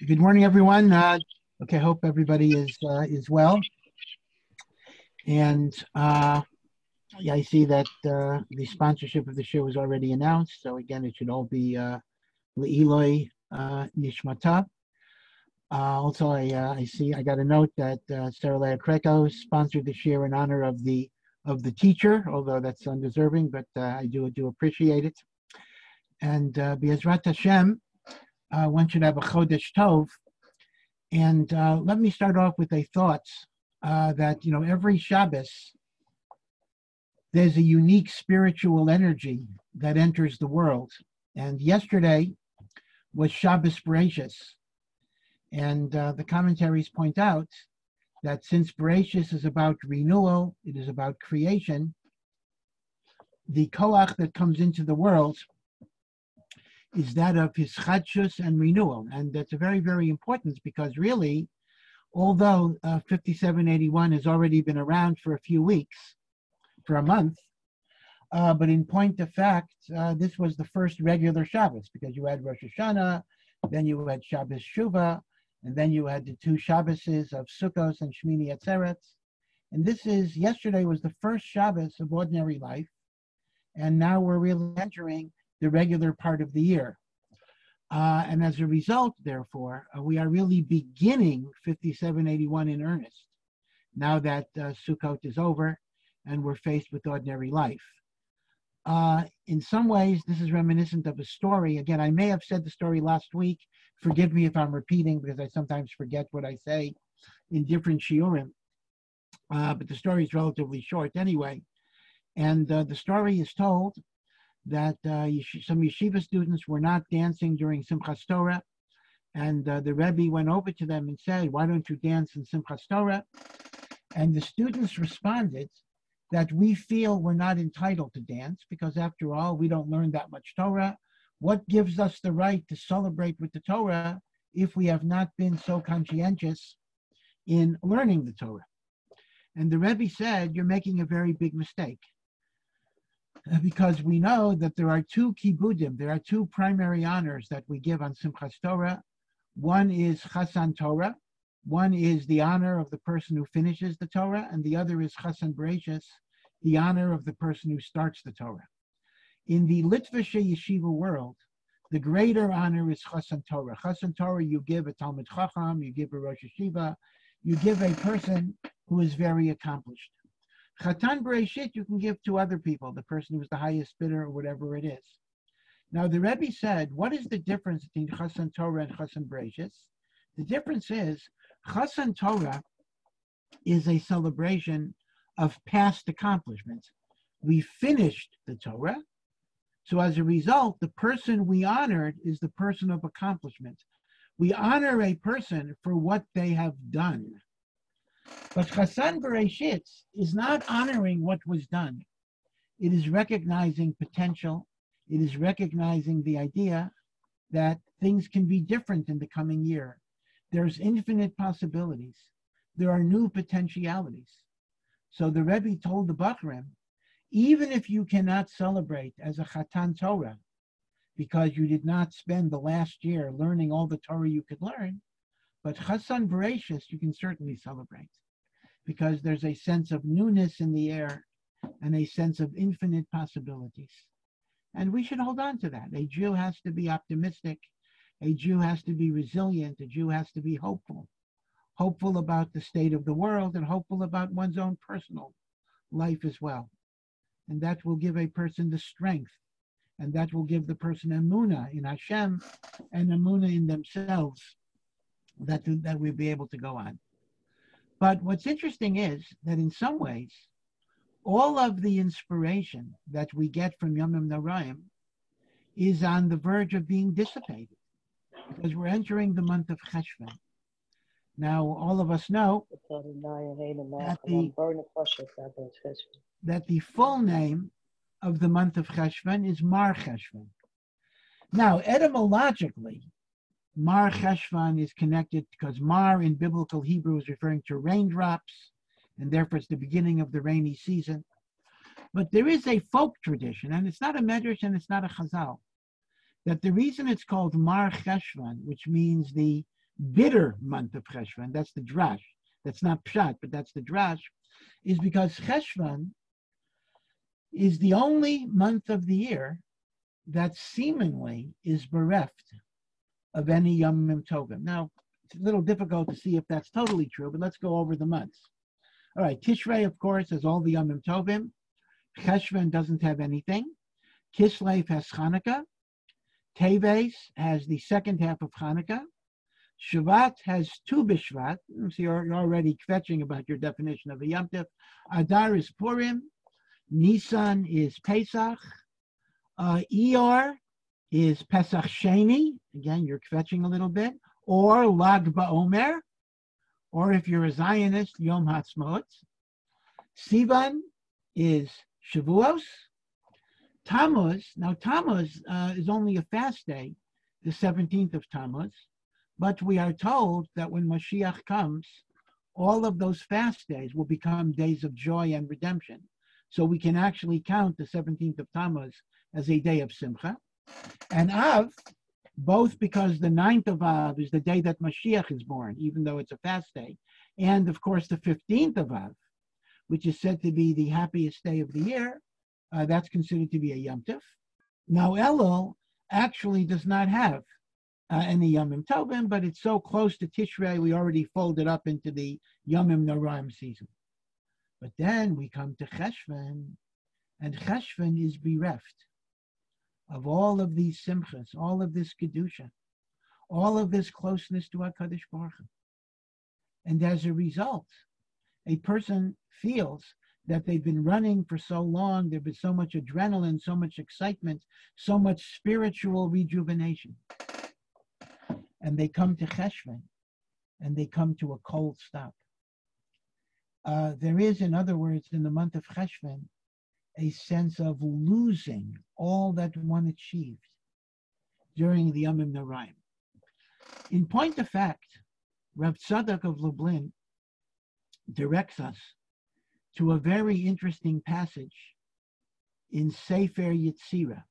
Good morning, everyone. Okay, hope everybody is well. And yeah, I see that the sponsorship of the show was already announced. So again, it should all be Le'iloi Nishmata. Also, I see I got a note that Sarah Leah Kreco sponsored the share in honor of the teacher, although that's undeserving, but I do appreciate it. And Be'ezrat Hashem, one should have a Chodesh Tov. And let me start off with a thought that, every Shabbos, there's a unique spiritual energy that enters the world. And yesterday was Shabbos Bereshis. And the commentaries point out that since Bereshis is about renewal, it is about creation, the koach that comes into the world is that of hischadshus and renewal. And that's a very, very important because really, although 5781 has already been around for a few weeks, for a month, but in point of fact, this was the first regular Shabbos because you had Rosh Hashanah, then you had Shabbos Shuvah, and then you had the two Shabboses of Sukkos and Shmini Atzeres. And yesterday was the first Shabbos of ordinary life, and now we're really entering the regular part of the year. And as a result, therefore, we are really beginning 5781 in earnest, now that Sukkot is over and we're faced with ordinary life. In some ways, this is reminiscent of a story. Again, I may have said the story last week. Forgive me if I'm repeating because I sometimes forget what I say in different shiurim. But the story is relatively short anyway. And the story is told that some yeshiva students were not dancing during Simchas Torah, and the Rebbe went over to them and said, "Why don't you dance in Simchas Torah?" And the students responded that we feel we're not entitled to dance because, after all, we don't learn that much Torah. What gives us the right to celebrate with the Torah if we have not been so conscientious in learning the Torah? And the Rebbe said, "You're making a very big mistake." Because we know that there are two kibudim, there are two primary honors that we give on Simchas Torah. One is Chasan Torah, one is the honor of the person who finishes the Torah, and the other is Chasan Bereshis, the honor of the person who starts the Torah. In the Litvische Yeshiva world, the greater honor is Chasan Torah. Chasan Torah you give a Talmid Chacham, you give a Rosh Yeshiva, you give a person who is very accomplished. Chatan Bereshit you can give to other people, the person who's the highest bidder or whatever it is. Now the Rebbe said, what is the difference between Chasan Torah and Chasan Bereshit? The difference is Chasan Torah is a celebration of past accomplishments. We finished the Torah, so as a result, the person we honored is the person of accomplishment. We honor a person for what they have done. But Chasan Bereshit is not honoring what was done. It is recognizing potential. It is recognizing the idea that things can be different in the coming year. There's infinite possibilities. There are new potentialities. So the Rebbe told the Bachrim, even if you cannot celebrate as a Chatan Torah, because you did not spend the last year learning all the Torah you could learn, but Chasan Bereshis you can certainly celebrate, because there's a sense of newness in the air and a sense of infinite possibilities. And we should hold on to that. A Jew has to be optimistic. A Jew has to be resilient. A Jew has to be hopeful. Hopeful about the state of the world and hopeful about one's own personal life as well. And that will give a person the strength. And that will give the person emunah in Hashem and emunah in themselves that we'll be able to go on. But what's interesting is that in some ways, all of the inspiration that we get from Yomim Noraim is on the verge of being dissipated because we're entering the month of Cheshvan. Now, all of us know that the full name of the month of Cheshvan is Mar Cheshvan. Now, etymologically, Mar Cheshvan is connected because Mar in biblical Hebrew is referring to raindrops, and therefore it's the beginning of the rainy season. But there is a folk tradition, and it's not a medrash and it's not a chazal, that the reason it's called Mar Cheshvan, which means the bitter month of Cheshvan, that's the drash. That's not pshat, but that's the drash, is because Cheshvan is the only month of the year that seemingly is bereft of any Yom Tovim. Now, it's a little difficult to see if that's totally true, but let's go over the months. All right, Tishrei, of course, has all the Yom Tovim. Cheshvan doesn't have anything. Kislev has Hanukkah. Teves has the second half of Hanukkah. Shvat has Tu B'Shvat. So you're already fetching about your definition of a Yom Tov. Adar is Purim. Nisan is Pesach. Iyar is Pesach Sheni. Again, you're fetching a little bit. Or Lag BaOmer. Or if you're a Zionist, Yom Ha'atzmaut. Sivan is Shavuos. Tammuz, now Tammuz is only a fast day, the 17th of Tammuz, but we are told that when Mashiach comes, all of those fast days will become days of joy and redemption. So we can actually count the 17th of Tammuz as a day of Simcha. And Av, both because the 9th of Av is the day that Mashiach is born, even though it's a fast day, and of course the 15th of Av, which is said to be the happiest day of the year, that's considered to be a Yom Tov. Now Elul actually does not have any Yom Tovim, but it's so close to Tishrei, we already folded up into the Yom Noraim season. But then we come to Cheshvan, and Cheshvan is bereft of all of these simchas, all of this kedusha, all of this closeness to HaKadosh Baruch Hu. And as a result, a person feels that they've been running for so long, there's been so much adrenaline, so much excitement, so much spiritual rejuvenation. And they come to Cheshvan, and they come to a cold stop. There is, in other words, in the month of Cheshvan, a sense of losing all that one achieved during the Yom Noraim. In point of fact, Rav Tzadok of Lublin directs us to a very interesting passage in Sefer Yetzirah.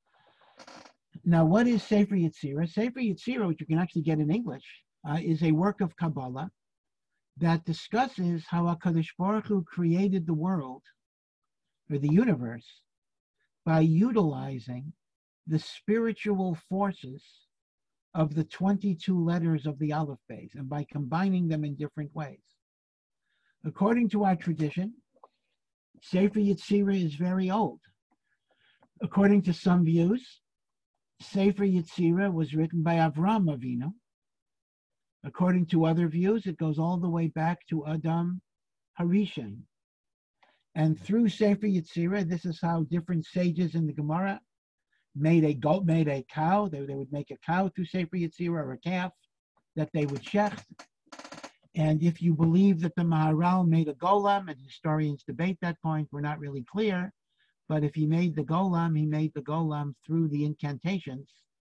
Now, what is Sefer Yetzirah? Sefer Yetzirah, which you can actually get in English, is a work of Kabbalah that discusses how HaKadosh Baruch Hu created the world, or the universe, by utilizing the spiritual forces of the 22 letters of the Aleph Beis, and by combining them in different ways. According to our tradition, Sefer Yetzirah is very old. According to some views, Sefer Yetzirah was written by Avram Avinu. According to other views, it goes all the way back to Adam Harishon. And through Sefer Yetzirah, this is how different sages in the Gemara made a cow. They would make a cow through Sefer Yetzirah, or a calf that they would shecht. And if you believe that the Maharal made a golem, and historians debate that point, we're not really clear, but if he made the golem, he made the golem through the incantations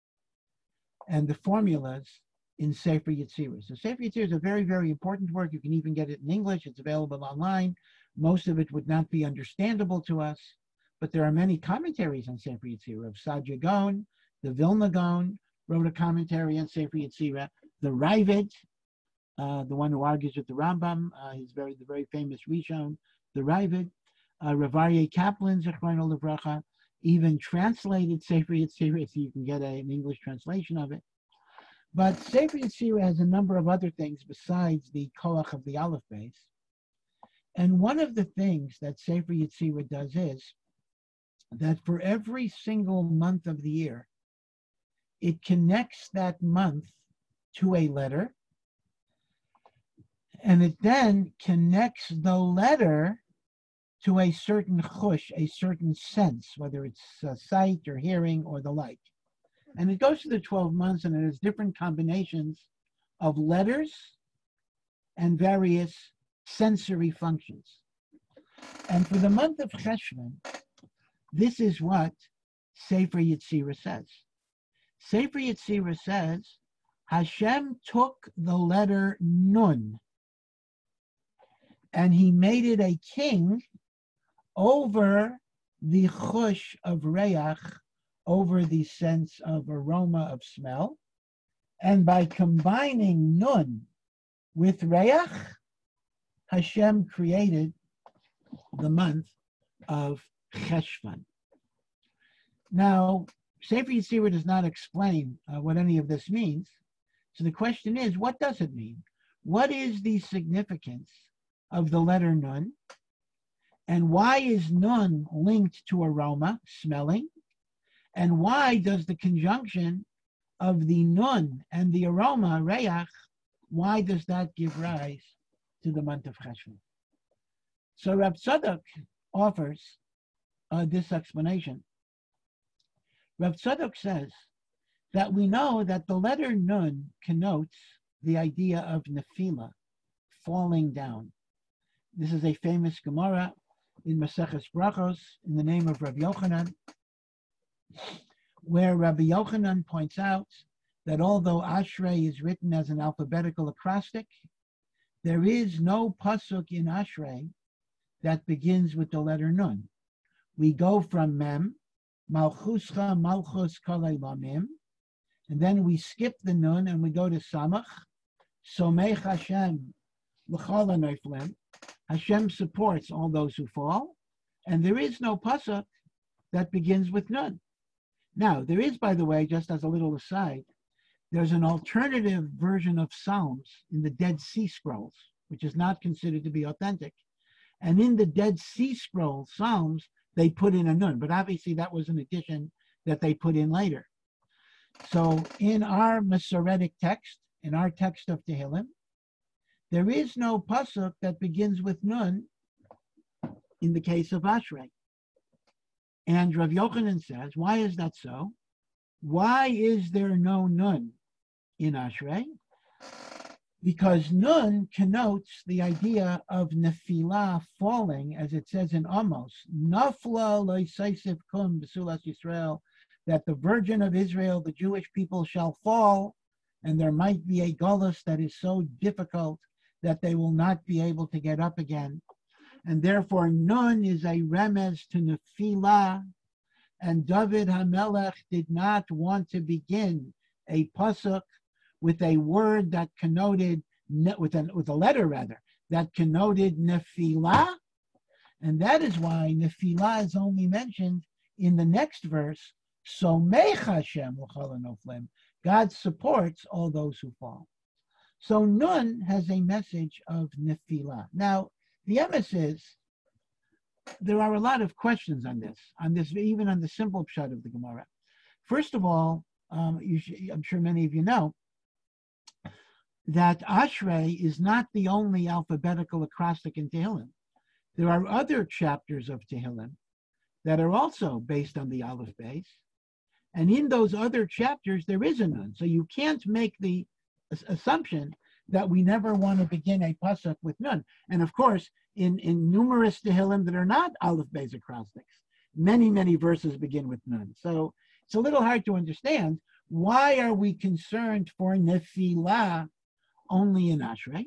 and the formulas in Sefer Yetzirah. So Sefer Yetzirah is a very, very important work. You can even get it in English. It's available online. Most of it would not be understandable to us, but there are many commentaries on Sefer Yetzirah. Saadia Gaon, the Vilna Gaon wrote a commentary on Sefer Yetzirah. The Ravid, the one who argues with the Rambam, he's the very famous Rishon, the Ravid. Rav Aryeh Kaplan, Zechrono Livracha, even translated Sefer Yetzirah, so you can get an English translation of it. But Sefer Yetzirah has a number of other things besides the koach of the Aleph Beis. And one of the things that Sefer Yetzirah does is that for every single month of the year, it connects that month to a letter, and it then connects the letter to a certain chush, a certain sense, whether it's sight or hearing or the like. And it goes to the 12 months, and it has different combinations of letters and various sensory functions. And for the month of Cheshvan, this is what Sefer Yetzirah says. Sefer Yetzirah says, Hashem took the letter Nun, and he made it a king over the chush of reach, over the sense of aroma of smell. And by combining Nun with Reach, Hashem created the month of Cheshvan. Now, Sefer Yetzirah does not explain what any of this means. So the question is, what does it mean? What is the significance of the letter Nun? And why is Nun linked to aroma, smelling? And why does the conjunction of the Nun and the aroma, Reach, why does that give rise to the month of Cheshvan? So Rav Tzadok offers this explanation. Rav Tzadok says that we know that the letter Nun connotes the idea of Nefila, falling down. This is a famous Gemara in Maseches Brachos in the name of Rabbi Yochanan, where Rabbi Yochanan points out that although Ashrei is written as an alphabetical acrostic, there is no pasuk in Ashrei that begins with the letter Nun. We go from Mem, Malchuscha Malchus Kalei Lamim, and then we skip the Nun and we go to Samach, Somech Hashem L'chol HaNoiflim. Hashem supports all those who fall, and there is no pasuk that begins with Nun. Now, there is, by the way, just as a little aside, there's an alternative version of Psalms in the Dead Sea Scrolls, which is not considered to be authentic. And in the Dead Sea Scrolls, Psalms, they put in a Nun, but obviously that was an addition that they put in later. So in our Masoretic text, in our text of Tehillim, there is no pasuk that begins with Nun in the case of Ashrei. And Rav Yochanan says, why is that so? Why is there no Nun in Ashrei? Because Nun connotes the idea of Nefilah, falling, as it says in Amos, Nafla lo'isaysiv kum b'sulas Yisrael, that the virgin of Israel, the Jewish people, shall fall, and there might be a gullus that is so difficult that they will not be able to get up again. And therefore, Nun is a remez to Nefilah, and David HaMelech did not want to begin a pasuk with a word that connoted, with a letter rather, that connoted Nefilah, and that is why Nefilah is only mentioned in the next verse, Somech Hashem L'chol HaNoflim. God supports all those who fall. So Nun has a message of Nefilah. Now, the emes is, there are a lot of questions on this, even on the simple pshat of the Gemara. First of all, I'm sure many of you know that Ashrei is not the only alphabetical acrostic in Tehillim. There are other chapters of Tehillim that are also based on the Aleph base, and in those other chapters there is a Nun. So you can't make the assumption that we never want to begin a pasuk with Nun. And of course, in numerous Tehillim that are not Aleph Beis acrostics, many verses begin with Nun. So it's a little hard to understand, why are we concerned for Nefilah only in Ashrei?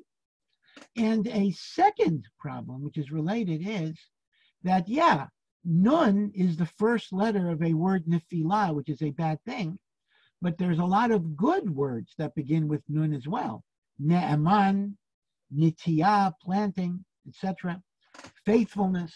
And a second problem, which is related, is that, Nun is the first letter of a word Nefilah, which is a bad thing, but there's a lot of good words that begin with Nun as well. Ne'eman, nitiyah, planting, etc., faithfulness.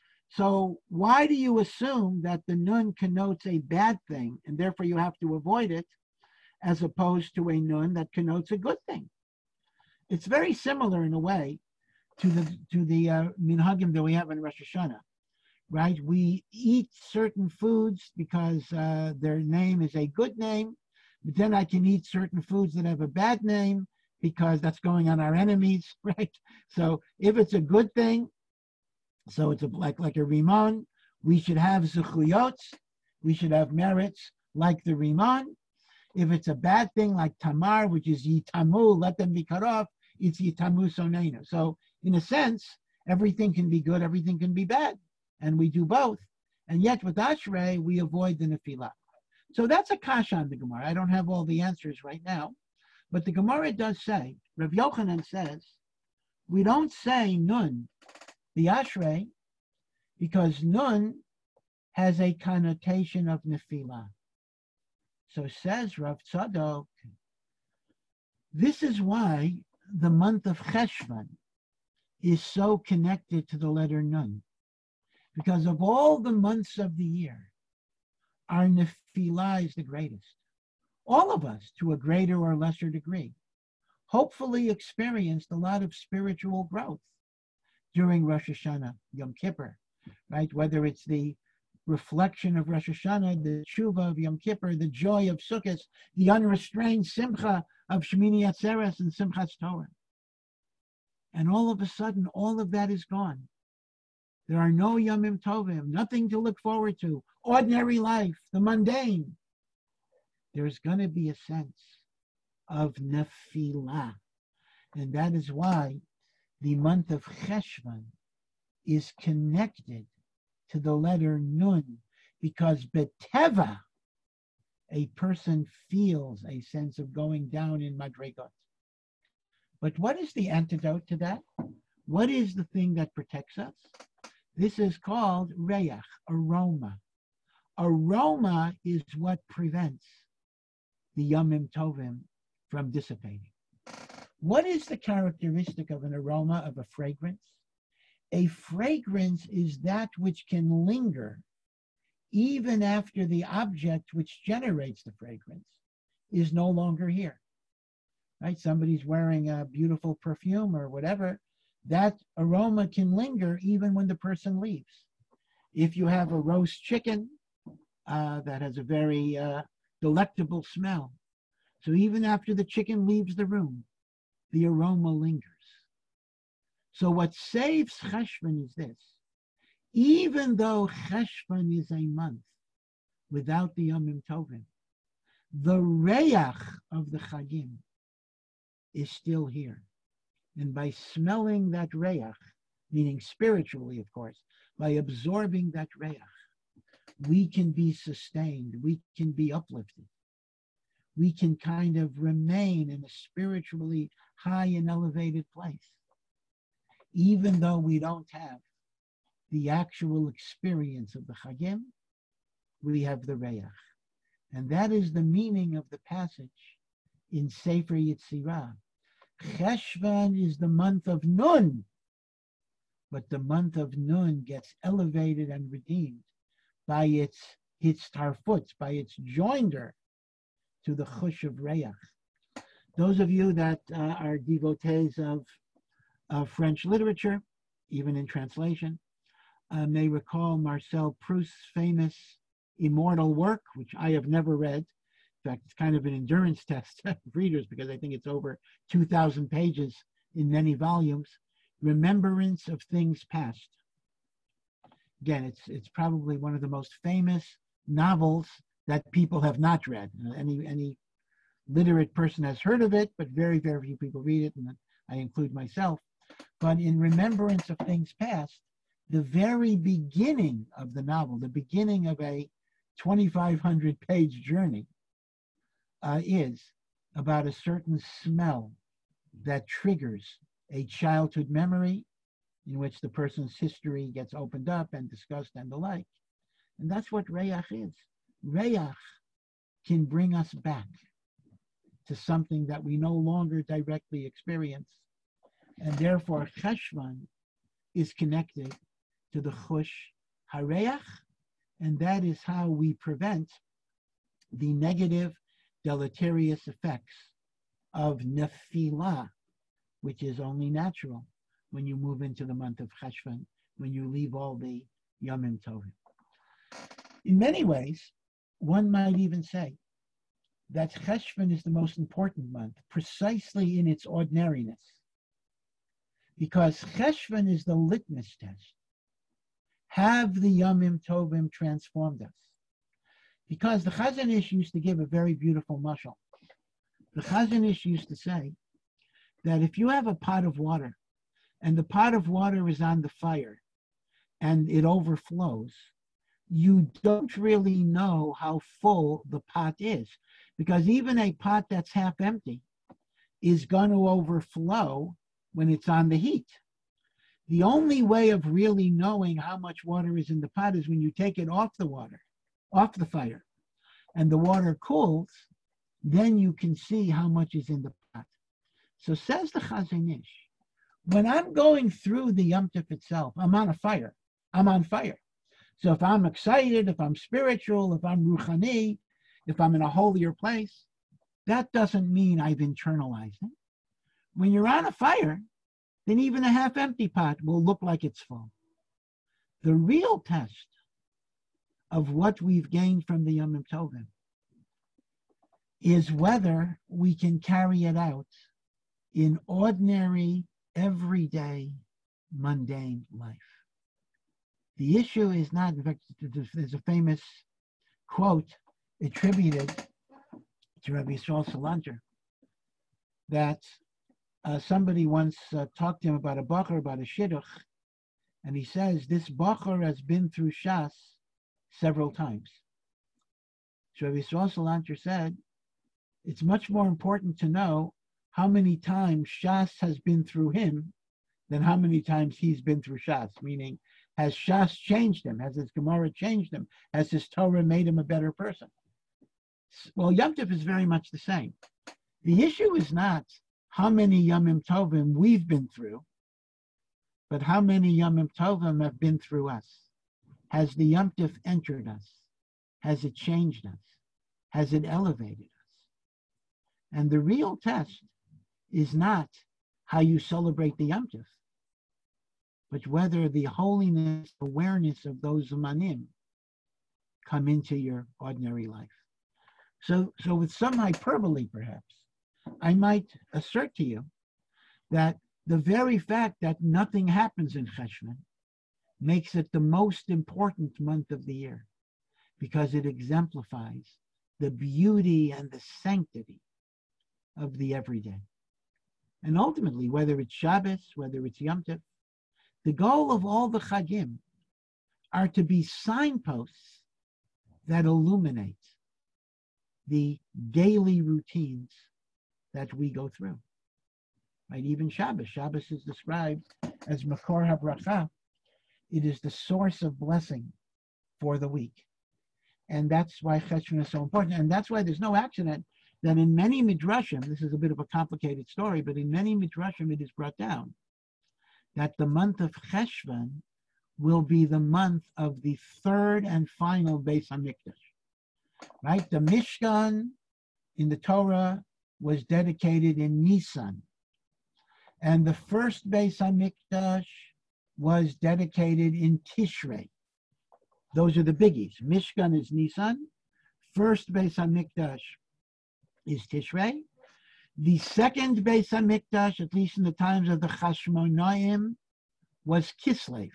So why do you assume that the Nun connotes a bad thing, and therefore you have to avoid it, as opposed to a Nun that connotes a good thing? It's very similar in a way to the minhagim that we have in Rosh Hashanah, right? We eat certain foods because their name is a good name, but then I can eat certain foods that have a bad name because that's going on our enemies, right? So if it's a good thing, so it's like a Riman, we should have zechuyot, we should have merits like the Riman. If it's a bad thing like Tamar, which is Yitamu, let them be cut off, it's Yitamu Sonenu. So in a sense, everything can be good, everything can be bad, and we do both. And yet with Ashrei, we avoid the Nefilah. So that's a kasha on the Gemara. I don't have all the answers right now, but the Gemara does say, Rav Yochanan says, we don't say Nun, the Ashrei, because Nun has a connotation of Nefilah. So says Rav Tzadok, This is why the month of Cheshvan is so connected to the letter Nun. Because of all the months of the year, our Nefilah is the greatest. All of us, to a greater or lesser degree, hopefully experienced a lot of spiritual growth during Rosh Hashanah, Yom Kippur, right? Whether it's the reflection of Rosh Hashanah, the tshuva of Yom Kippur, the joy of Sukkot, the unrestrained simcha of Shemini Atzeres and Simchas Torah. And all of a sudden, all of that is gone. There are no Yomim Tovim, nothing to look forward to, ordinary life, the mundane. There's going to be a sense of Nefilah. And that is why the month of Cheshvan is connected to the letter Nun, because Beteva, a person feels a sense of going down in Madrigot. But what is the antidote to that? What is the thing that protects us? This is called Reach, aroma. Aroma is what prevents the Yomim Tovim from dissipating. What is the characteristic of an aroma, of a fragrance? A fragrance is that which can linger even after the object which generates the fragrance is no longer here. Right? Somebody's wearing a beautiful perfume or whatever. That aroma can linger even when the person leaves. If you have a roast chicken that has a very delectable smell, so even after the chicken leaves the room, the aroma lingers. So what saves Cheshvan is this. Even though Cheshvan is a month without the Yomim Tovim, the Reach of the Chagim is still here. And by smelling that Reach, meaning spiritually, of course, by absorbing that Reach, we can be sustained, we can be uplifted. We can kind of remain in a spiritually high and elevated place, even though we don't have the actual experience of the Chagim, we have the Reach. And that is the meaning of the passage in Sefer Yetzirah. Cheshvan is the month of Nun, but the month of Nun gets elevated and redeemed by its tarfutz, by its joinder to the chush of Reach. Those of you that are devotees of French literature, even in translation, may recall Marcel Proust's famous immortal work, which I have never read. In fact, it's kind of an endurance test of readers because I think it's over 2,000 pages in many volumes. Remembrance of Things Past. Again, it's probably one of the most famous novels that people have not read. Any literate person has heard of it, but very, very few people read it, and I include myself. But in Remembrance of Things Past, the very beginning of the novel, the beginning of a 2,500-page journey, is about a certain smell that triggers a childhood memory in which the person's history gets opened up and discussed and the like. And that's what Reach is. Reach can bring us back to something that we no longer directly experience. And therefore, Cheshvan is connected to the Chush HaReach, and that is how we prevent the negative, deleterious effects of Nefilah, which is only natural when you move into the month of Cheshvan, when you leave all the Yomim Tovim. In many ways, one might even say that Cheshvan is the most important month, precisely in its ordinariness, because Cheshvan is the litmus test. Have the Yomim Tovim transformed us? Because the Chazon Ish used to give a very beautiful mashal. The Chazon Ish used to say that if you have a pot of water, and the pot of water is on the fire, and it overflows, you don't really know how full the pot is, because even a pot that's half empty is going to overflow when it's on the heat. The only way of really knowing how much water is in the pot is when you take it off the fire, and the water cools, then you can see how much is in the pot. So says the Chazon Ish, when I'm going through the Yom Tov itself, I'm on a fire. I'm on fire. So if I'm excited, if I'm spiritual, if I'm ruchani, if I'm in a holier place, that doesn't mean I've internalized it. When you're on a fire, then even a half-empty pot will look like it's full. The real test of what we've gained from the Yom Tovim is whether we can carry it out in ordinary, everyday, mundane life. The issue is not, in fact, there's a famous quote attributed to Rabbi Yisrael Salanter that somebody once talked to him about a bacher, about a shidduch, and he says, this bacher has been through Shas several times. So Rabbi Yisrael Salanter said, it's much more important to know how many times Shas has been through him than how many times he's been through Shas, meaning, has Shas changed him? Has his Gemara changed him? Has his Torah made him a better person? Well, Yom Tov is very much the same. The issue is not how many Yomim Tovim we've been through, but how many Yomim Tovim have been through us. Has the Yom Tov entered us? Has it changed us? Has it elevated us? And the real test is not how you celebrate the Yom Tov, but whether the holiness, awareness of those Zamanim come into your ordinary life. So with some hyperbole, perhaps, I might assert to you that the very fact that nothing happens in Cheshvan makes it the most important month of the year, because it exemplifies the beauty and the sanctity of the everyday. And ultimately, whether it's Shabbos, whether it's Yom Tov, the goal of all the Chagim are to be signposts that illuminate the daily routines that we go through. Right? Even Shabbos. Shabbos is described as Makor HaBracha. It is the source of blessing for the week. And that's why Cheshvan is so important. And that's why there's no accident that in many midrashim, this is a bit of a complicated story, but in many midrashim it is brought down that the month of Cheshvan will be the month of the third and final Beis HaMikdash. Right? The Mishkan in the Torah was dedicated in Nisan. And the first Beis HaMikdash was dedicated in Tishrei. Those are the biggies. Mishkan is Nisan. First Beis HaMikdash is Tishrei. The second Beis HaMikdash, at least in the times of the Chashmonaim, was Kislev.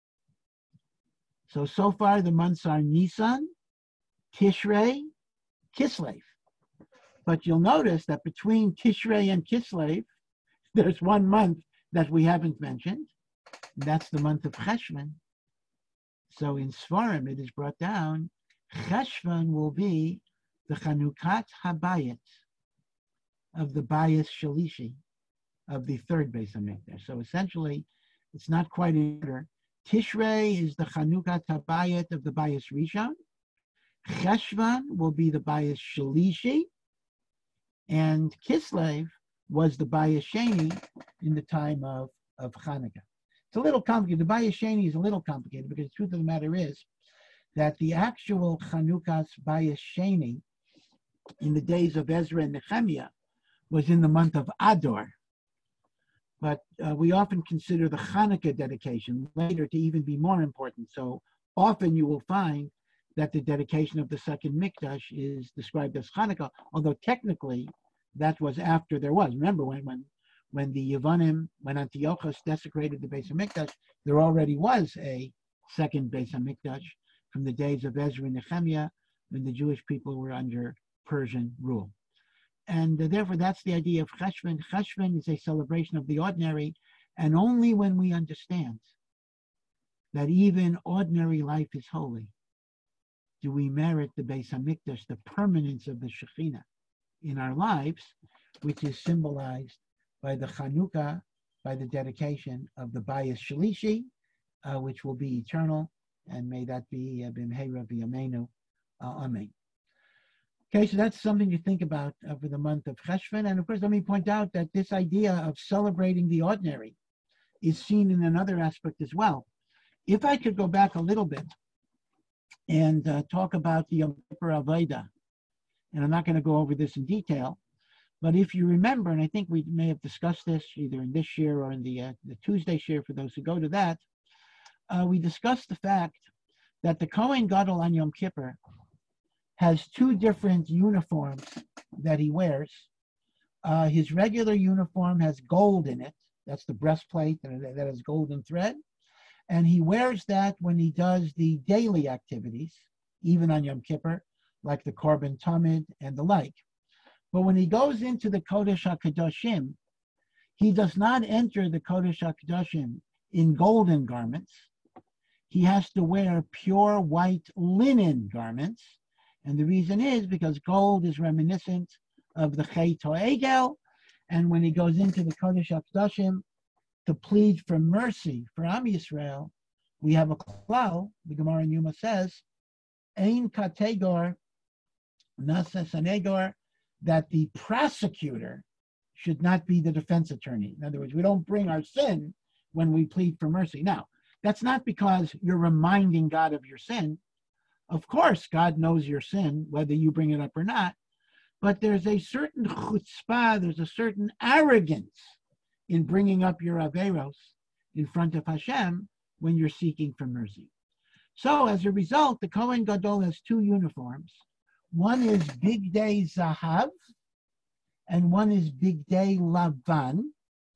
So far the months are Nisan, Tishrei, Kislev. But you'll notice that between Tishrei and Kislev, there's one month that we haven't mentioned. That's the month of Cheshvan. So in Sfarim, it is brought down, Cheshvan will be the Chanukat Habayit of the Bayis Shalishi, of the third Beis HaMikdash. So essentially, it's not quite in order. Tishrei is the Chanukat Habayit of the Bayis Rishon. Cheshvan will be the Bayis Shalishi. And Kislev was the Bayis Sheni in the time of Hanukkah. It's a little complicated. The Bayis Sheni is a little complicated because the truth of the matter is that the actual Chanukas Bayis Sheni in the days of Ezra and Nehemiah was in the month of Adar. But we often consider the Hanukkah dedication later to even be more important. So often you will find that the dedication of the second Mikdash is described as Hanukkah, although technically that was after there was. Remember when the Yevanim, when Antiochus desecrated the Beis HaMikdash, there already was a second Beis HaMikdash from the days of Ezra and Nehemiah when the Jewish people were under Persian rule. And therefore, that's the idea of Cheshvan. Cheshvan is a celebration of the ordinary, and only when we understand that even ordinary life is holy do we merit the Beis HaMikdash, the permanence of the Shekhinah in our lives, which is symbolized by the Chanukah, by the dedication of the Bayis Shalishi, which will be eternal, and may that be B'mheira B'yameinu. Amen. Okay, so that's something to think about for the month of Cheshvan. And of course, let me point out that this idea of celebrating the ordinary is seen in another aspect as well. If I could go back a little bit and talk about the Yom Kippur Avodah, and I'm not going to go over this in detail, but if you remember, and I think we may have discussed this either in this year or in the Tuesday share for those who go to that, we discussed the fact that the Kohen Gadol on Yom Kippur has two different uniforms that he wears. His regular uniform has gold in it. That's the breastplate that has golden thread. And he wears that when he does the daily activities, even on Yom Kippur, like the Korban Tamid and the like. But when he goes into the Kodesh HaKadoshim, he does not enter the Kodesh HaKadoshim in golden garments. He has to wear pure white linen garments. And the reason is because gold is reminiscent of the Chet HaEgel. And when he goes into the Kodesh HaKadoshim to plead for mercy for Am Yisrael, we have a klal, the Gemara in Yuma says, Ein kategor nasa sanegor, that the prosecutor should not be the defense attorney. In other words, we don't bring our sin when we plead for mercy. Now, that's not because you're reminding God of your sin. Of course, God knows your sin, whether you bring it up or not. But there's a certain chutzpah, there's a certain arrogance in bringing up your averos in front of Hashem when you're seeking for mercy. So as a result, the Kohen Gadol has two uniforms. One is Big Day Zahav, and one is Big Day Lavan.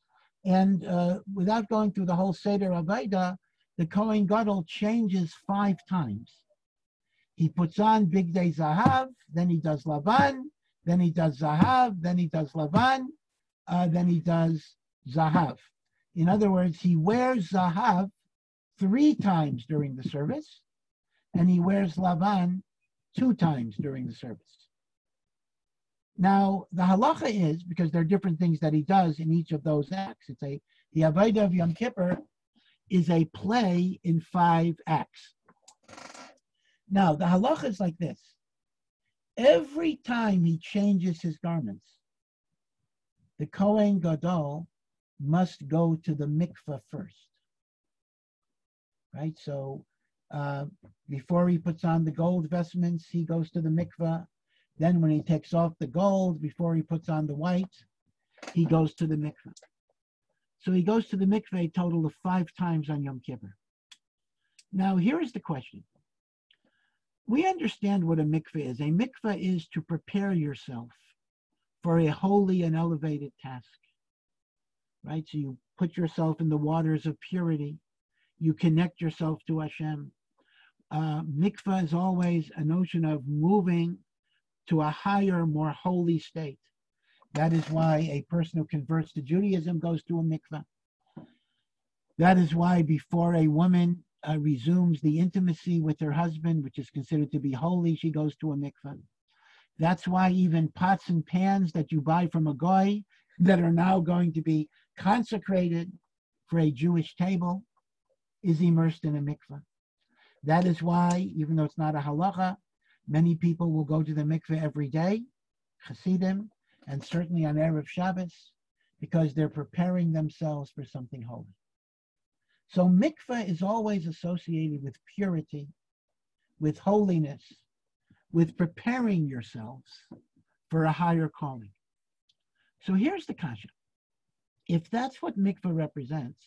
And without going through the whole Seder Avodah, the Kohen Gadol changes 5 times. He puts on Big Day Zahav, then he does Lavan, then he does Zahav, then he does Lavan, then he does Zahav. In other words, he wears Zahav 3 times during the service, and he wears Lavan 2 times during the service. Now, the halacha is, because there are different things that he does in each of those acts, the Avodah of Yom Kippur is a play in 5 acts. Now, the halacha is like this. Every time he changes his garments, the Kohen Gadol must go to the mikveh first. Right? So before he puts on the gold vestments, he goes to the mikveh. Then when he takes off the gold, before he puts on the white, he goes to the mikveh. So he goes to the mikveh a total of 5 times on Yom Kippur. Now, here is the question. We understand what a mikveh is. A mikveh is to prepare yourself for a holy and elevated task. Right? So you put yourself in the waters of purity. You connect yourself to Hashem. Mikveh is always a notion of moving to a higher, more holy state. That is why a person who converts to Judaism goes to a mikveh. That is why before a woman resumes the intimacy with her husband, which is considered to be holy, she goes to a mikveh. That's why even pots and pans that you buy from a goy that are now going to be consecrated for a Jewish table is immersed in a mikveh. That is why, even though it's not a halacha, many people will go to the mikveh every day, Hasidim, and certainly on Erev Shabbos, because they're preparing themselves for something holy. So mikveh is always associated with purity, with holiness, with preparing yourselves for a higher calling. So here's the kasha. If that's what mikveh represents,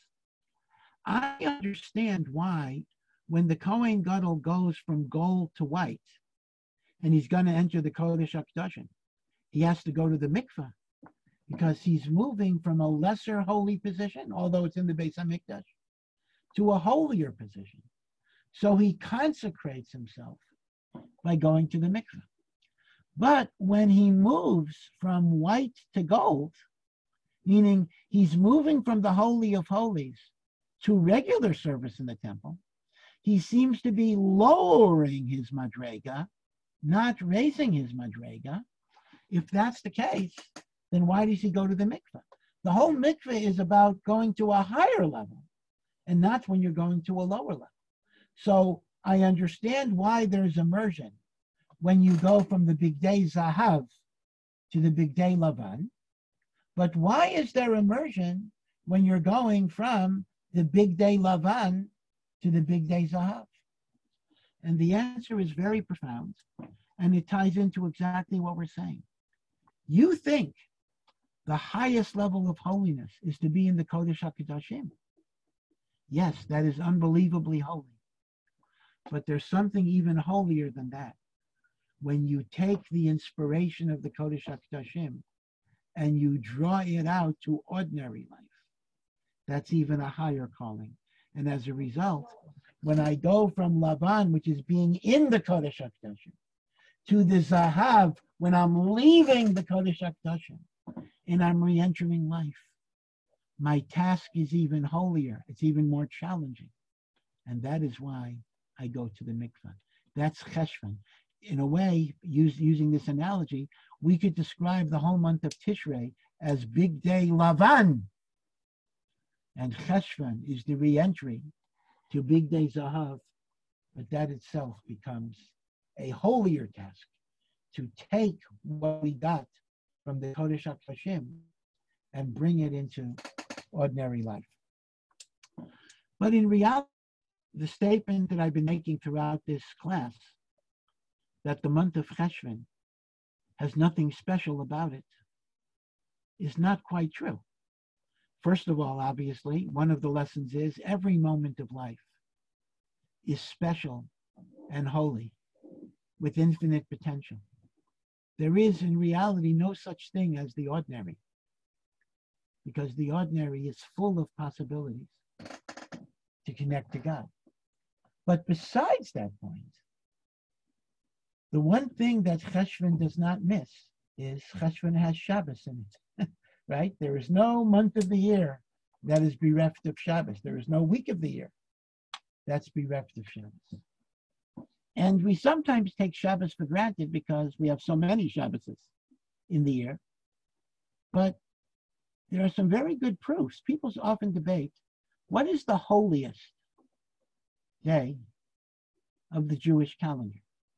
I understand why when the Kohen Gadol goes from gold to white, and he's going to enter the Kodesh HaKadoshim, he has to go to the mikveh, because he's moving from a lesser holy position, although it's in the Beis HaMikdash, to a holier position. So he consecrates himself by going to the mikveh. But when he moves from white to gold, meaning he's moving from the Holy of Holies to regular service in the temple, he seems to be lowering his madrega, not raising his madrega. If that's the case, then why does he go to the mikveh? The whole mikveh is about going to a higher level, and not when you're going to a lower level. So I understand why there's immersion, when you go from the Bigdei Zahav to the Bigdei Lavan. But why is there immersion when you're going from the Bigdei Lavan to the Bigdei Zahav? And the answer is very profound, and it ties into exactly what we're saying. You think the highest level of holiness is to be in the Kodesh HaKadoshim. Yes, that is unbelievably holy. But there's something even holier than that. When you take the inspiration of the Kodesh HaKadoshim and you draw it out to ordinary life, that's even a higher calling. And as a result, when I go from Lavan, which is being in the Kodesh HaKadoshim, to the Zahav, when I'm leaving the Kodesh HaKadoshim and I'm re-entering life, my task is even holier. It's even more challenging. And that is why I go to the mikvah. That's Cheshvan. In a way, using this analogy, we could describe the whole month of Tishrei as Bigdei Lavan. And Cheshvan is the re-entry to Bigdei Zahav, but that itself becomes a holier task, to take what we got from the Kodesh HaKadoshim and bring it into ordinary life. But in reality, the statement that I've been making throughout this class, that the month of Cheshvan has nothing special about it, is not quite true. First of all, obviously, one of the lessons is every moment of life is special and holy with infinite potential. There is in reality no such thing as the ordinary, because the ordinary is full of possibilities to connect to God. But besides that point, the one thing that Cheshvan does not miss is Cheshvan has Shabbos in it, right? There is no month of the year that is bereft of Shabbos. There is no week of the year that's bereft of Shabbos. And we sometimes take Shabbos for granted because we have so many Shabboses in the year. But there are some very good proofs. People often debate, what is the holiest day of the Jewish calendar?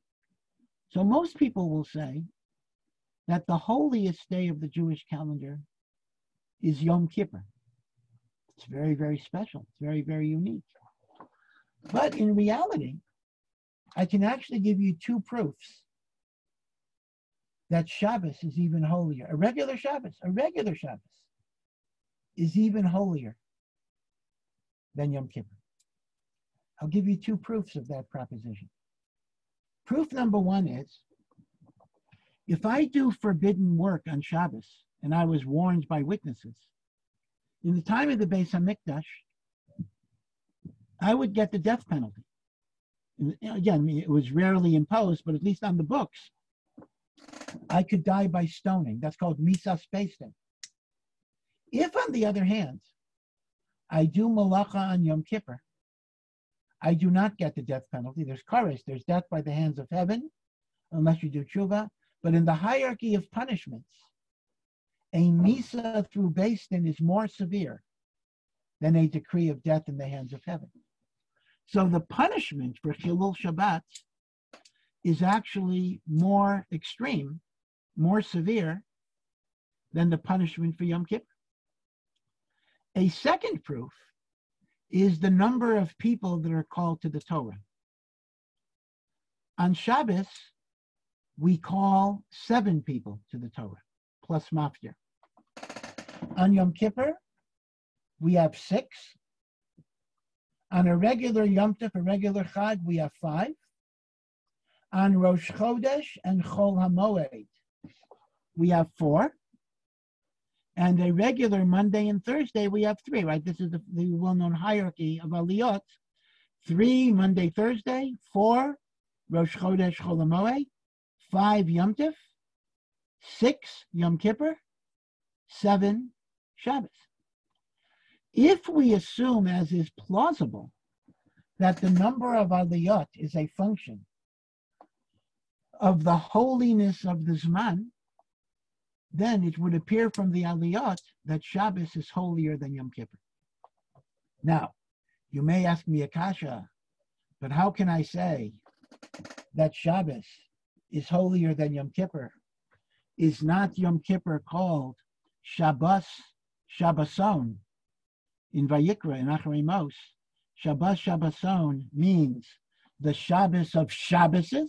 So most people will say that the holiest day of the Jewish calendar is Yom Kippur. It's very, very special. It's very, very unique. But in reality, I can actually give you two proofs that Shabbos is even holier. A regular Shabbos is even holier than Yom Kippur. I'll give you two proofs of that proposition. Proof number one is, if I do forbidden work on Shabbos, and I was warned by witnesses, in the time of the Beis HaMikdash, I would get the death penalty. And again, it was rarely imposed, but at least on the books, I could die by stoning. That's called Misas Beis Din. If, on the other hand, I do malacha on Yom Kippur, I do not get the death penalty. There's kares, there's death by the hands of heaven, unless you do tshuva. But in the hierarchy of punishments, a misa through Beis Din is more severe than a decree of death in the hands of heaven. So the punishment for Chilul Shabbat is actually more extreme, more severe than the punishment for Yom Kippur. A second proof is the number of people that are called to the Torah. On Shabbos, we call 7 people to the Torah, plus maftir. On Yom Kippur, we have 6. On a regular Yom Tov, a regular Chag, we have 5. On Rosh Chodesh and Chol HaMoed, we have 4. And a regular Monday and Thursday, we have 3, right? This is the well-known hierarchy of Aliyot. 3 Monday, Thursday, 4 Rosh Chodesh, Chol HaMoed, 5 Yom Tov, 6 Yom Kippur, 7 Shabbos. If we assume, as is plausible, that the number of Aliyot is a function of the holiness of the Zman, then it would appear from the Aliyot that Shabbos is holier than Yom Kippur. Now, you may ask me a kasha, but how can I say that Shabbos is holier than Yom Kippur. Is not Yom Kippur called Shabbos, Shabboson in Vayikra, in Acharei Mos? Shabbos, Shabboson means the Shabbos of Shabboses.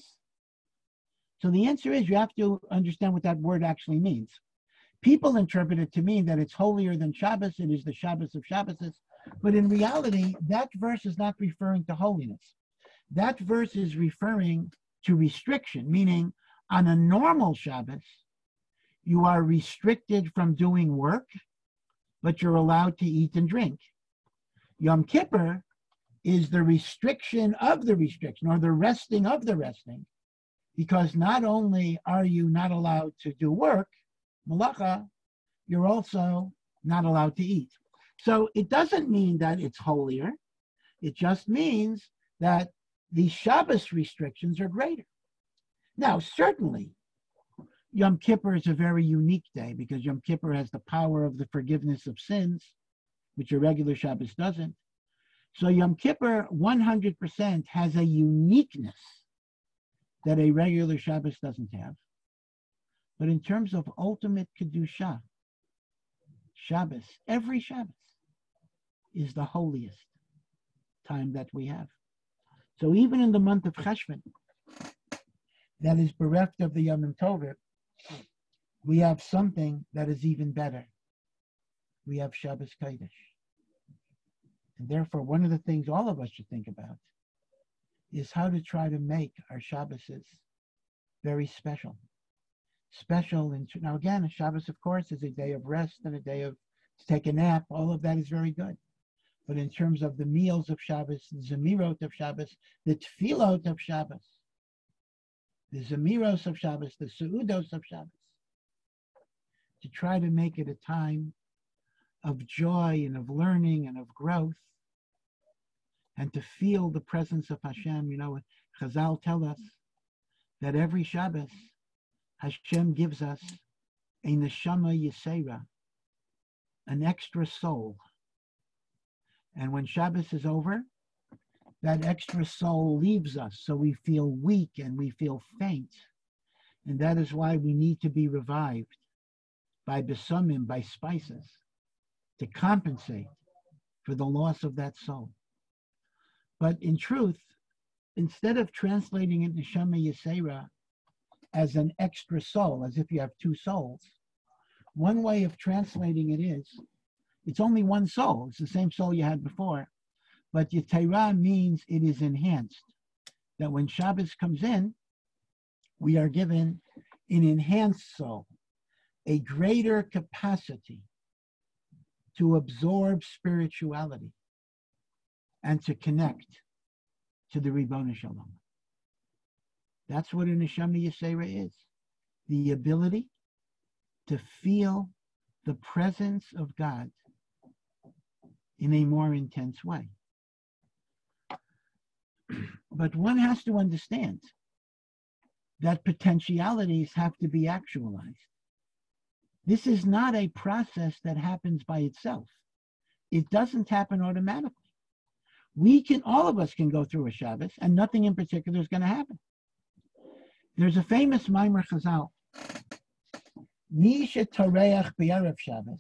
So the answer is you have to understand what that word actually means. People interpret it to mean that it's holier than Shabbos, it is the Shabbos of Shabboses. But in reality, that verse is not referring to holiness. That verse is referring to restriction, meaning on a normal Shabbos, you are restricted from doing work, but you're allowed to eat and drink. Yom Kippur is the restriction of the restriction, or the resting of the resting, because not only are you not allowed to do work, malacha, you're also not allowed to eat. So it doesn't mean that it's holier. It just means that the Shabbos restrictions are greater. Now, certainly, Yom Kippur is a very unique day because Yom Kippur has the power of the forgiveness of sins, which a regular Shabbos doesn't. So Yom Kippur 100% has a uniqueness that a regular Shabbos doesn't have. But in terms of ultimate Kedusha, Shabbos, every Shabbos is the holiest time that we have. So even in the month of Cheshvan, that is bereft of the Yom Tovim, we have something that is even better. We have Shabbos Kodesh. And therefore, one of the things all of us should think about is how to try to make our Shabboses very special. Now again, a Shabbos, of course, is a day of rest and a day of to take a nap. All of that is very good. But in terms of the meals of Shabbos, the Zemirot of Shabbos, the Tefillot of Shabbos, the Zemiros of Shabbos, the Seudos of Shabbos, to try to make it a time of joy and of learning and of growth, and to feel the presence of Hashem. You know, Chazal tell us that every Shabbos, Hashem gives us a neshama yisera, an extra soul. And when Shabbos is over, that extra soul leaves us, so we feel weak and we feel faint. And that is why we need to be revived by besumim, by spices, to compensate for the loss of that soul. But in truth, instead of translating it neshama yisera as an extra soul, as if you have two souls, one way of translating it is, it's only one soul. It's the same soul you had before. But Yetera means it is enhanced. That when Shabbos comes in, we are given an enhanced soul, a greater capacity to absorb spirituality and to connect to the Ribono Shel Olam. That's what a neshama yisera is. The ability to feel the presence of God in a more intense way. But one has to understand that potentialities have to be actualized. This is not a process that happens by itself. It doesn't happen automatically. All of us can go through a Shabbos and nothing in particular is going to happen. There's a famous Maimer Chazal. Mi shetoreach b'erev Shabbos,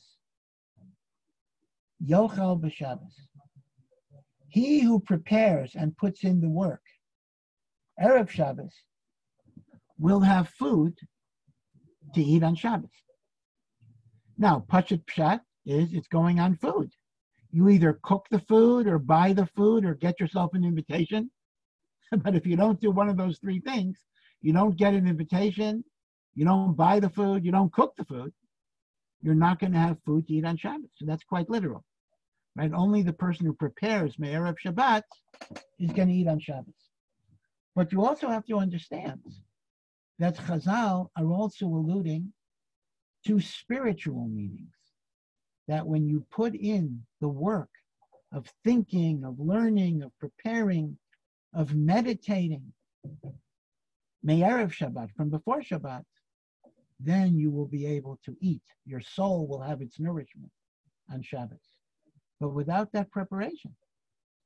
yochal b'Shabbos. He who prepares and puts in the work, Erev Shabbos, will have food to eat on Shabbos. Now, Pashut Pshat is it's going on food. You either cook the food or buy the food or get yourself an invitation. But if you don't do one of those three things, you don't get an invitation, you don't buy the food, you don't cook the food, you're not going to have food to eat on Shabbos. So that's quite literal. Right? Only the person who prepares Me'erev Shabbat is going to eat on Shabbos. But you also have to understand that Chazal are also alluding to spiritual meanings. That when you put in the work of thinking, of learning, of preparing, of meditating, Me'erev Shabbat, from before Shabbat, then you will be able to eat. Your soul will have its nourishment on Shabbos. But without that preparation,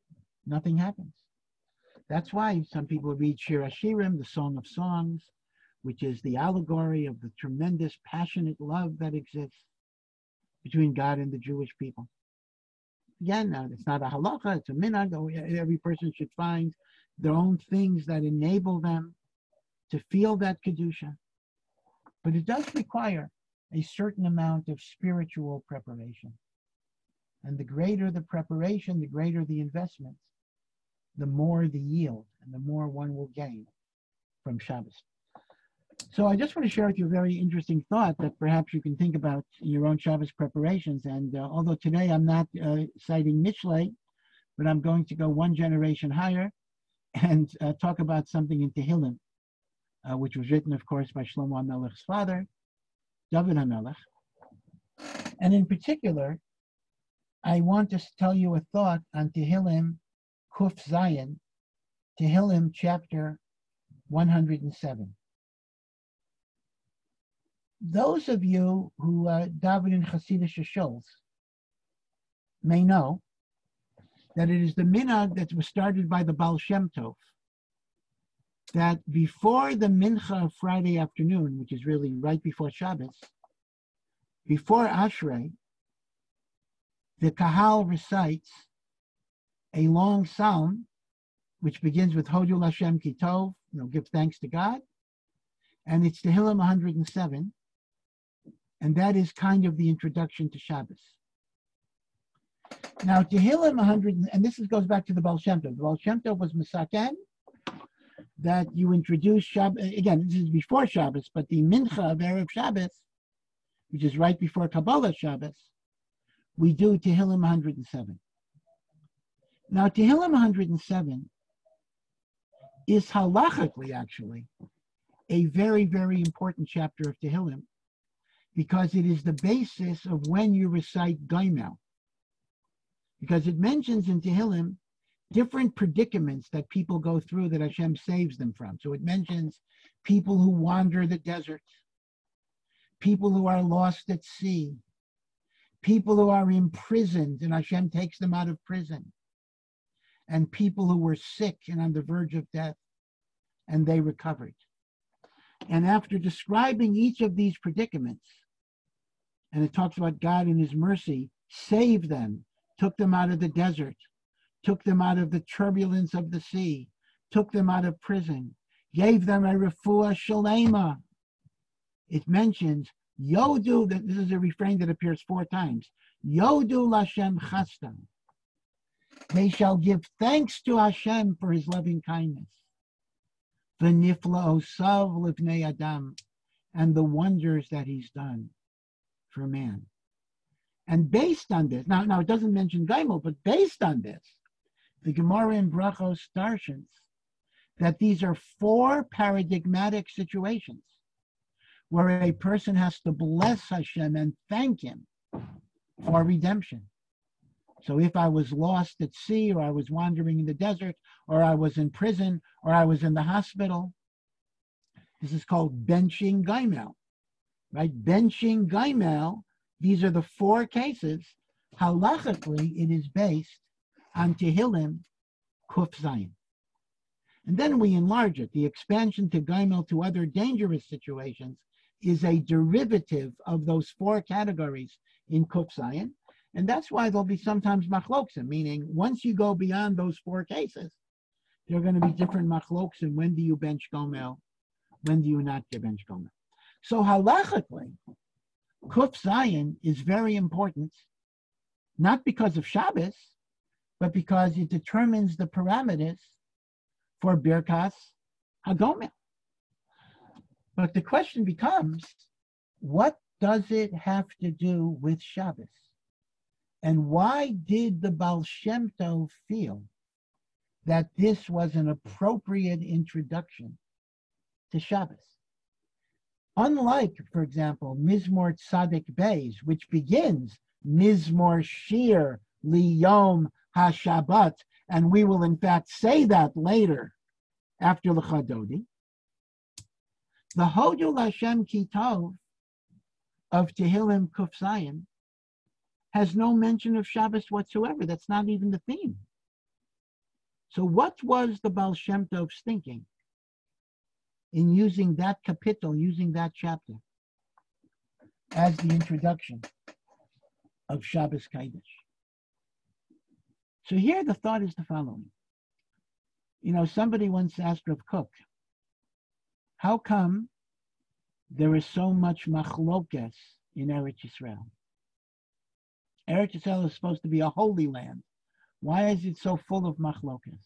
nothing happens. That's why some people read Shir HaShirim, the Song of Songs, which is the allegory of the tremendous passionate love that exists between God and the Jewish people. Again, it's not a halacha, it's a minhag. Every person should find their own things that enable them to feel that kedusha. But it does require a certain amount of spiritual preparation. And the greater the preparation, the greater the investment, the more the yield, and the more one will gain from Shabbos. So I just want to share with you a very interesting thought that perhaps you can think about in your own Shabbos preparations. And although today I'm not citing Mishlei, but I'm going to go one generation higher and talk about something in Tehillim, which was written, of course, by Shlomo HaMelech's father, David HaMelech. And in particular, I want to tell you a thought on Tehillim Kuf Zayin, Tehillim chapter 107. Those of you who daven in Hasidic shuls may know that it is the minhag that was started by the Baal Shem Tov, that before the mincha of Friday afternoon, which is really right before Shabbos, before Ashrei, the Kahal recites a long psalm which begins with Hodul Hashem Ki Tov, give thanks to God, and it's Tehillim 107, and that is kind of the introduction to Shabbos. Now, Tehillim 100, and this goes back to the Baal Shem Tov. The Baal Shem Tov was Masaken, that you introduce Shabbos, again, this is before Shabbos, but the Mincha of Erev Shabbos, which is right before Kabbalah Shabbos, we do Tehillim 107. Now, Tehillim 107 is halachically, actually, a very, very important chapter of Tehillim, because it is the basis of when you recite Gaimel. Because it mentions in Tehillim different predicaments that people go through that Hashem saves them from. So it mentions people who wander the desert, people who are lost at sea, people who are imprisoned and Hashem takes them out of prison, and people who were sick and on the verge of death and they recovered. And after describing each of these predicaments, and it talks about God in his mercy saved them, took them out of the desert, took them out of the turbulence of the sea, took them out of prison, gave them a refuah shalema. It mentions Yodu, that this is a refrain that appears 4 times. Yodu Lashem Chastam. They shall give thanks to Hashem for his loving kindness. V'nifla osav livnei adam, and the wonders that he's done for man. And based on this, now it doesn't mention Gaimel, but based on this, the Gemara in Brachos darshans that these are 4 paradigmatic situations where a person has to bless Hashem and thank him for redemption. So if I was lost at sea, or I was wandering in the desert, or I was in prison, or I was in the hospital, this is called benching Gaimel, right? Benching Gaimel, these are the 4 cases. Halachically, it is based on Tehillim Kuf Zayin. And then we enlarge it. The expansion to Gaimel to other dangerous situations is a derivative of those 4 categories in Kuf Zayin. And that's why there'll be sometimes machloksim, meaning once you go beyond those 4 cases, there are going to be different machloksim. When do you bench Gomel? When do you not bench Gomel? So halachically, Kuf Zayin is very important, not because of Shabbos, but because it determines the parameters for Birkas HaGomel. But the question becomes, what does it have to do with Shabbos? And why did the Baal Shem Tov feel that this was an appropriate introduction to Shabbos? Unlike, for example, Mizmor Tzadik Beis, which begins Mizmor Shir Liyom HaShabbat, and we will in fact say that later after L'Chadodi, the Hodul Hashem Ki Tov of Tehillim Kuf Zayin has no mention of Shabbos whatsoever. That's not even the theme. So what was the Baal Shem Tov's thinking in using that kapitel, using that chapter as the introduction of Shabbos Kodesh. So here the thought is the following. You know, somebody once asked Rav Kook, how come there is so much machlokes in Eretz Yisrael? Eretz Yisrael is supposed to be a holy land. Why is it so full of machlokes?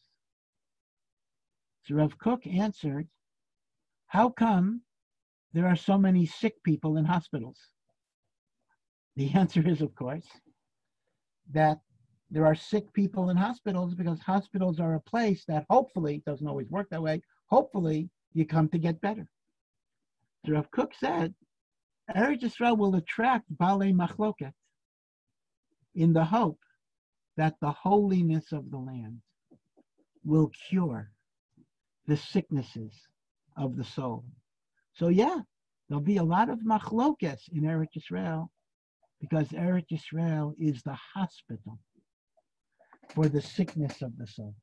So Rav Kook answered, how come there are so many sick people in hospitals? The answer is, of course, that there are sick people in hospitals because hospitals are a place that hopefully, it doesn't always work that way, hopefully you come to get better. So Rav Kook said, Eretz Yisrael will attract Balei Machloket in the hope that the holiness of the land will cure the sicknesses of the soul. So yeah, there'll be a lot of machlokes in Eretz Yisrael because Eretz Yisrael is the hospital for the sickness of the soul.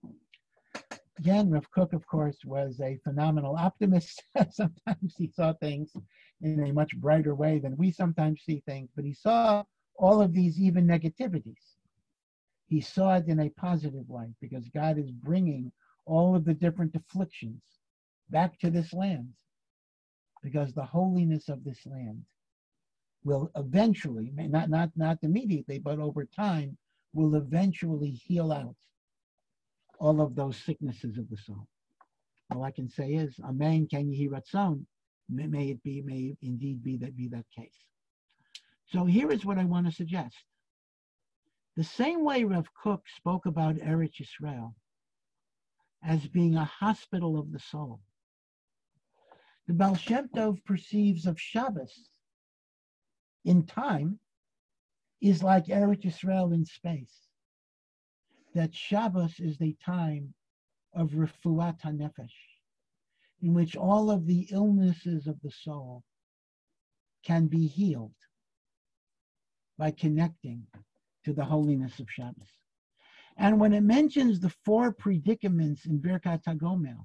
Again, Rav Kook, of course, was a phenomenal optimist. Sometimes he saw things in a much brighter way than we sometimes see things, but he saw all of these even negativities. He saw it in a positive light because God is bringing all of the different afflictions back to this land because the holiness of this land will eventually, not immediately, but over time, will eventually heal out all of those sicknesses of the soul. All I can say is, Amen, Ken Yehi Ratzon, may it indeed be that case. So here is what I want to suggest. The same way Rav Kook spoke about Eretz Yisrael as being a hospital of the soul, the Baal Shem Tov perceives of Shabbos in time is like Eretz Yisrael in space. That Shabbos is the time of Refuat HaNefesh, in which all of the illnesses of the soul can be healed by connecting to the holiness of Shabbos. And when it mentions the four predicaments in Birkat HaGomel,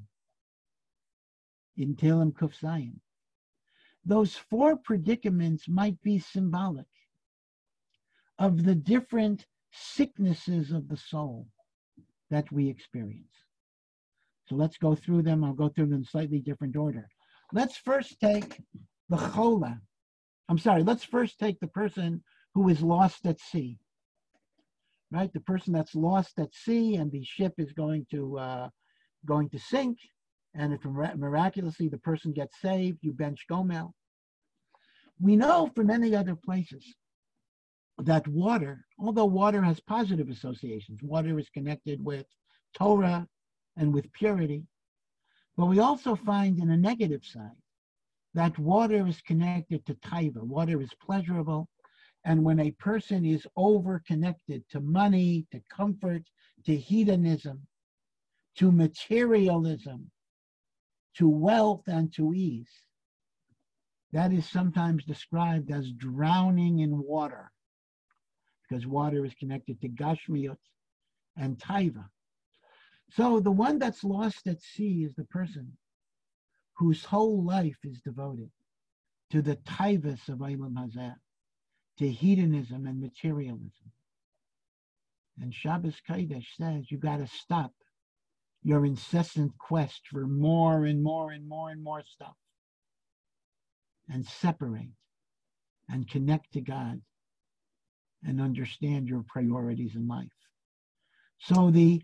in Tehillim Kuf Zayin, those four predicaments might be symbolic of the different sicknesses of the soul that we experience. So let's go through them. I'll go through them in slightly different order. Let's first take the chola. Let's first take the person who is lost at sea. Right? The person that's lost at sea and the ship is going to sink. And if miraculously the person gets saved, you bench Gomel. We know from many other places that water, although water has positive associations, water is connected with Torah and with purity, but we also find in a negative side that water is connected to taiva. Water is pleasurable, and when a person is over-connected to money, to comfort, to hedonism, to materialism, to wealth and to ease, that is sometimes described as drowning in water, because water is connected to Gashmiut and Taiva. So the one that's lost at sea is the person whose whole life is devoted to the Taivas of Eilam Hazeh, to hedonism and materialism. And Shabbos Kodesh says you got to stop your incessant quest for more and more and more and more stuff and separate and connect to God and understand your priorities in life. So the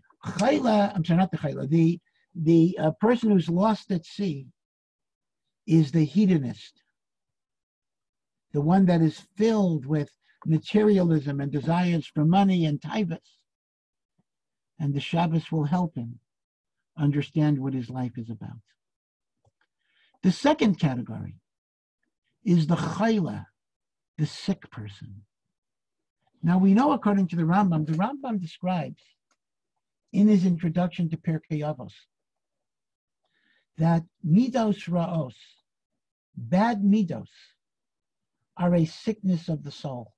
person who's lost at sea is the hedonist, the one that is filled with materialism and desires for money and taivas. And the Shabbos will help him understand what his life is about. The second category is the chayla, the sick person. Now we know, according to the Rambam describes in his introduction to Pirkei Avos that midos ra'os, bad midos, are a sickness of the soul.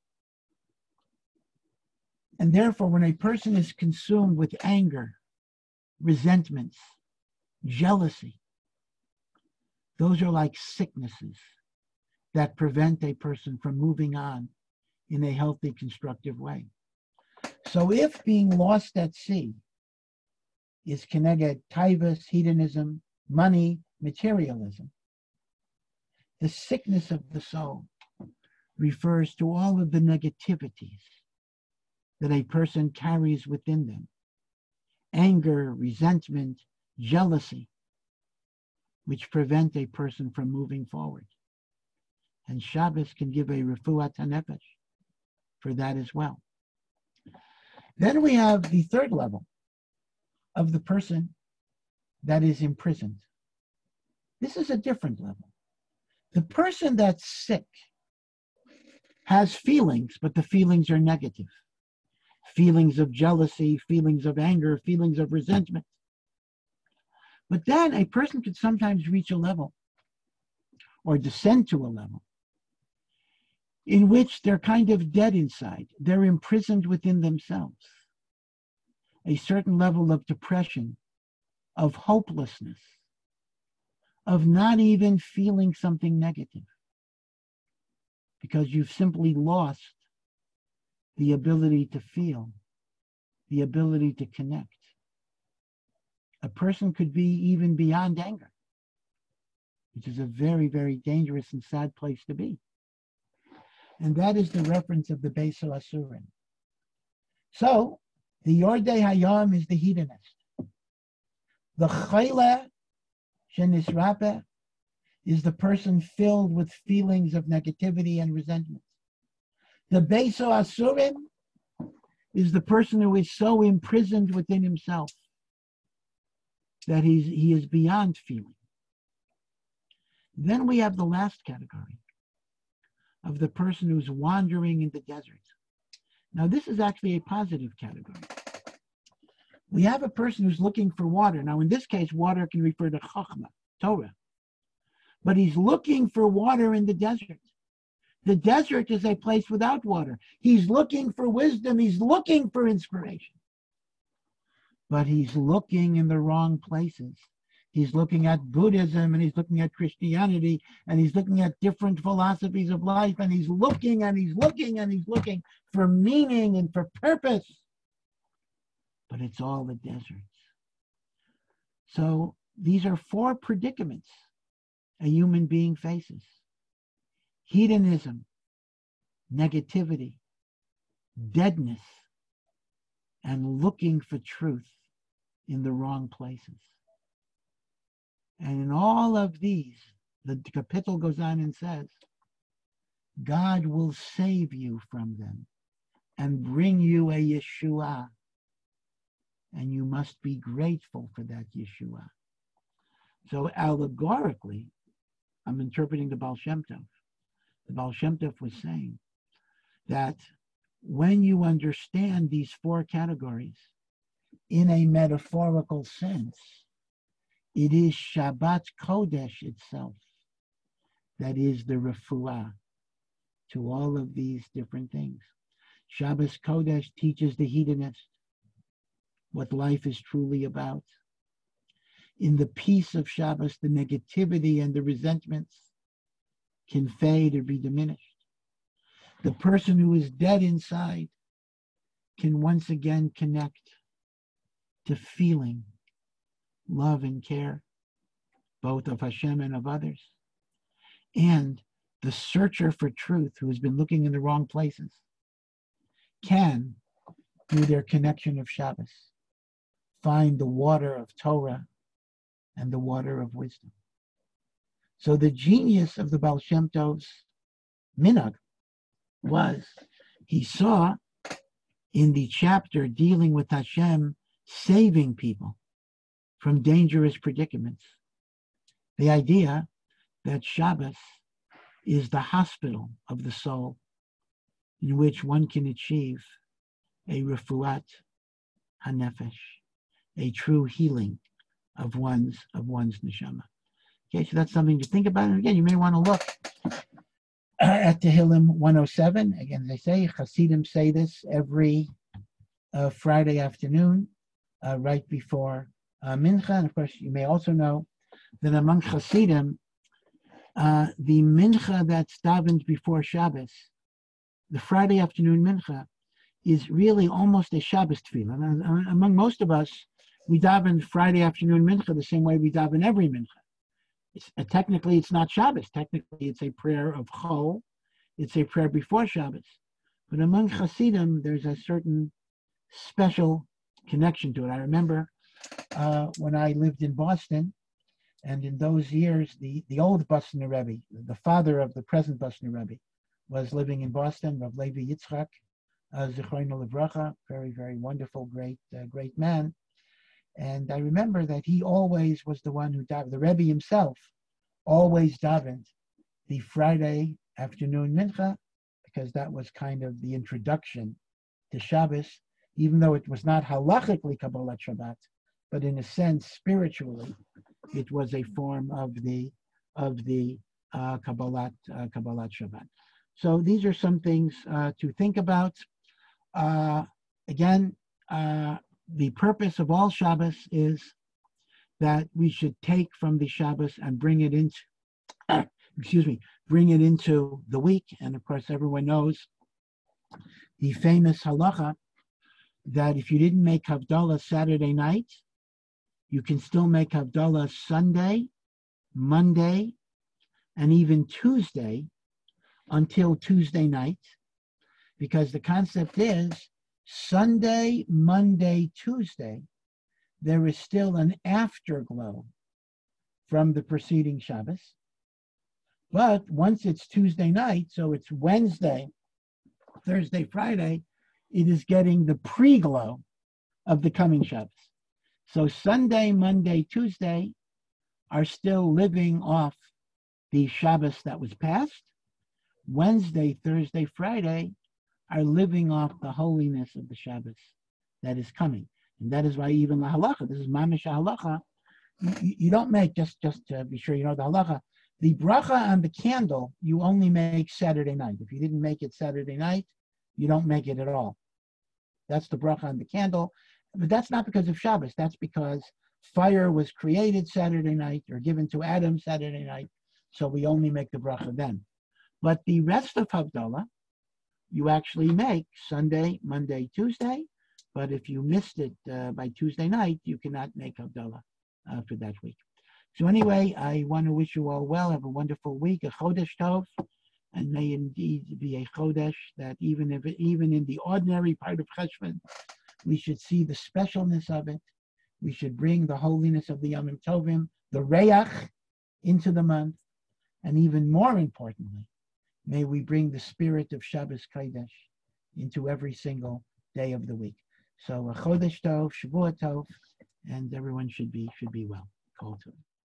And therefore, when a person is consumed with anger, resentments, jealousy, Those are like sicknesses that prevent a person from moving on in a healthy, constructive way. So if being lost at sea is connected taivas, hedonism, money, materialism, the sickness of the soul refers to all of the negativities that a person carries within them. Anger, resentment, jealousy, which prevent a person from moving forward. And Shabbos can give a refuat hanefesh for that as well. Then we have the third level of the person that is imprisoned. This is a different level. The person that's sick has feelings, but the feelings are negative. Feelings of jealousy, feelings of anger, feelings of resentment. But then a person could sometimes reach a level or descend to a level in which they're kind of dead inside. They're imprisoned within themselves. A certain level of depression, of hopelessness, of not even feeling something negative, because you've simply lost the ability to feel, the ability to connect. A person could be even beyond anger, which is a very, very dangerous and sad place to be. And that is the reference of the Beis Asurim. So, the Yordei Hayam is the hedonist. The Chayle Shenisrape is the person filled with feelings of negativity and resentment. The Beis Asurim is the person who is so imprisoned within himself that he is beyond feeling. Then we have the last category of the person who's wandering in the desert. Now, this is actually a positive category. We have a person who's looking for water. Now, in this case, water can refer to Chachma, Torah. But he's looking for water in the desert. The desert is a place without water. He's looking for wisdom. He's looking for inspiration. But he's looking in the wrong places. He's looking at Buddhism, and he's looking at Christianity, and he's looking at different philosophies of life, and he's looking and he's looking and he's looking for meaning and for purpose. But it's all the deserts. So these are four predicaments a human being faces: hedonism, negativity, deadness, and looking for truth in the wrong places. And in all of these, the kapitel goes on and says, God will save you from them and bring you a Yeshua. And you must be grateful for that Yeshua. So allegorically, I'm interpreting the Baal Shem Tov. The Baal Shem Tov was saying that when you understand these four categories in a metaphorical sense, it is Shabbat Kodesh itself that is the refuah to all of these different things. Shabbos Kodesh teaches the hedonist what life is truly about. In the peace of Shabbos, the negativity and the resentments can fade or be diminished. The person who is dead inside can once again connect to feeling love and care, both of Hashem and of others. And the searcher for truth, who has been looking in the wrong places, can, through their connection of Shabbos, find the water of Torah and the water of wisdom. So the genius of the Baal Shem Tov's minhag was, he saw in the chapter dealing with Hashem saving people from dangerous predicaments, the idea that Shabbos is the hospital of the soul in which one can achieve a refuat hanefesh, a true healing of one's neshama. Okay, so that's something to think about. And again, you may want to look at Tehillim 107. Again, as I say, Hasidim say this every Friday afternoon, right before Mincha. And of course, you may also know that among Hasidim, the mincha that's davened before Shabbos, the Friday afternoon mincha, is really almost a Shabbos tefillah. Among most of us, we daven Friday afternoon mincha the same way we daven every mincha. Technically, it's not Shabbos. Technically, it's a prayer of Chol. It's a prayer before Shabbos. But among Hasidim, there's a certain special connection to it. I remember when I lived in Boston, and in those years, the old Boston Rebbe, the father of the present Boston Rebbe, was living in Boston, Rav Levi Yitzchak, Zichrono Livracha, very, very wonderful, great man. And I remember that he always was the one who davened. The Rebbe himself always davened the Friday afternoon mincha, because that was kind of the introduction to Shabbos, even though it was not halachically Kabbalat Shabbat, but in a sense, spiritually, it was a form of the Kabbalat Shabbat. So these are some things to think about. Again, the purpose of all Shabbos is that we should take from the Shabbos and bring it into, bring it into the week. And of course, everyone knows the famous halacha that if you didn't make Havdalah Saturday night, you can still make Havdalah Sunday, Monday, and even Tuesday until Tuesday night, because the concept is Sunday, Monday, Tuesday, there is still an afterglow from the preceding Shabbos. But once it's Tuesday night, so it's Wednesday, Thursday, Friday, it is getting the pre-glow of the coming Shabbos. So Sunday, Monday, Tuesday are still living off the Shabbos that was passed. Wednesday, Thursday, Friday are living off the holiness of the Shabbos that is coming. And that is why even the halacha, this is mamish halacha, you don't make, just to be sure you know the halacha, the bracha on the candle, you only make Saturday night. If you didn't make it Saturday night, you don't make it at all. That's the bracha on the candle. But that's not because of Shabbos. That's because fire was created Saturday night or given to Adam Saturday night. So we only make the bracha then. But the rest of Havdalah, you actually make Sunday, Monday, Tuesday. But if you missed it by Tuesday night, you cannot make Havdalah for that week. So anyway, I want to wish you all well. Have a wonderful week, a Chodesh Tov, and may indeed be a Chodesh that even in the ordinary part of Cheshvan, we should see the specialness of it. We should bring the holiness of the Yomim Tovim, the Reach, into the month. And even more importantly, may we bring the spirit of Shabbos Kodesh into every single day of the week. So a Chodesh Tov, Shavua Tov, and everyone should be well. Kol Tov.